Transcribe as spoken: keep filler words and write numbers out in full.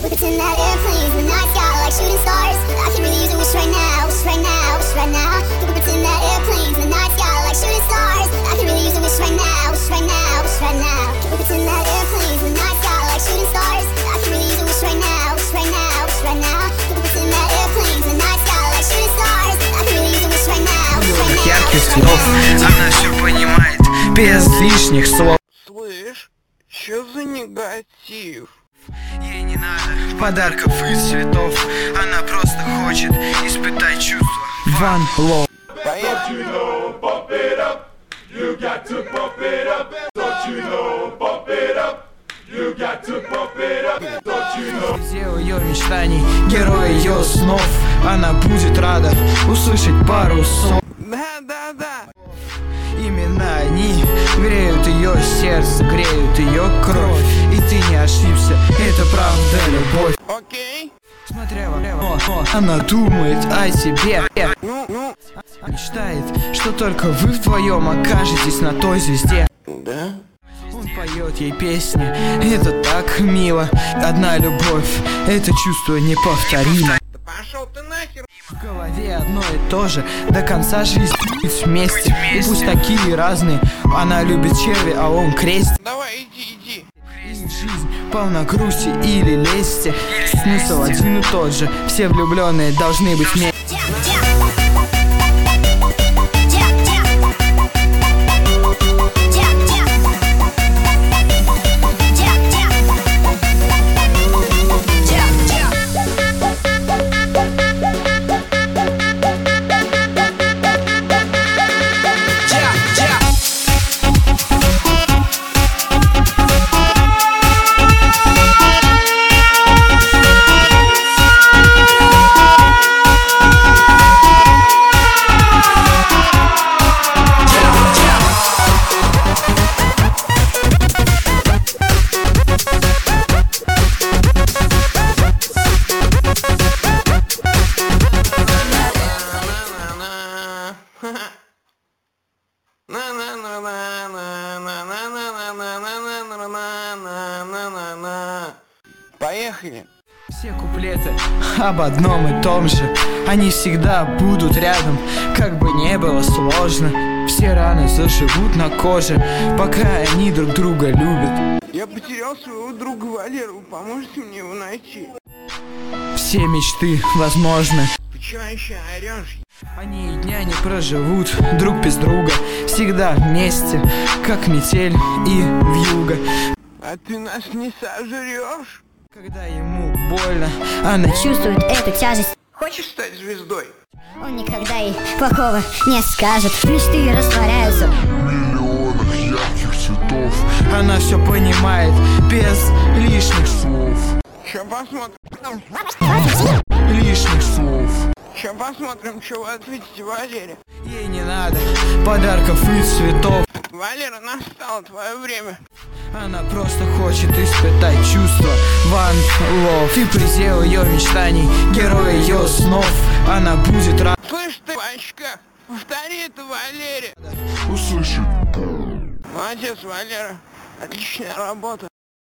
Bullets in that airplanes, the night sky like shooting stars. I can really use a wish right now, wish right now, wish right now. Bullets in that airplanes, the night sky like shooting stars. I can really use a wish right now, wish right now, wish right now. Bullets in that airplanes, the night sky like shooting stars. I can really use a wish right now, wish right now, wish right now. Bullets in that airplanes, the night sky like shooting stars. I can really use a wish right now, wish right now. Ярких цветов, она все понимает без лишних слов. Слышь, чё за негатив? Ей не надо подарков из цветов, она просто хочет испытать чувства. One Love. Поехали. Предел ее мечтаний, герой ее снов. Она будет рада услышать пару слов. Да, да, да. Именно они греют ее сердце, греют ее кровь. И ты не ошибся, это правда любовь. Окей. Смотря влево, она думает о тебе. Ну, ну. Мечтает, что только вы вдвоем окажетесь на той звезде. Да? Он поет ей песни, это так мило. Одна любовь, это чувство неповторимо. Да пошел ты нахер. В голове одно и то же, до конца жизни быть вместе. И пусть такие разные, она любит черви, а он крестик. Давай, иди, иди. Их жизнь полна грусти или лести. Смысл один и тот же, все влюбленные должны быть вместе. Поехали. Все куплеты об одном и том же. Они всегда будут рядом, как бы не было сложно. Все раны заживут на коже, пока они друг друга любят. Я потерял своего друга Валеру, вы поможете мне его найти? Все мечты возможны. Почему еще орешь? Они и дня не проживут друг без друга, всегда вместе, как метель и вьюга. А ты нас не сожрешь? Когда ему больно, она чувствует эту тяжесть. Хочешь стать звездой? Он никогда ей плохого не скажет. Мечты растворяются В миллионах ярких цветов. Она все понимает без лишних слов. Ща посмотрим. Лишних слов. Ща посмотрим, что вы ответите Валере. Ей не надо подарков и цветов. Валера, настало твое время. Она просто хочет испытать чувство. One Love. Ты предел ее мечтаний, герой ее снов. Она будет рада. Слышь ты, пачка, повтори это Валере. Услышит. Молодец, Валера. Отличная работа.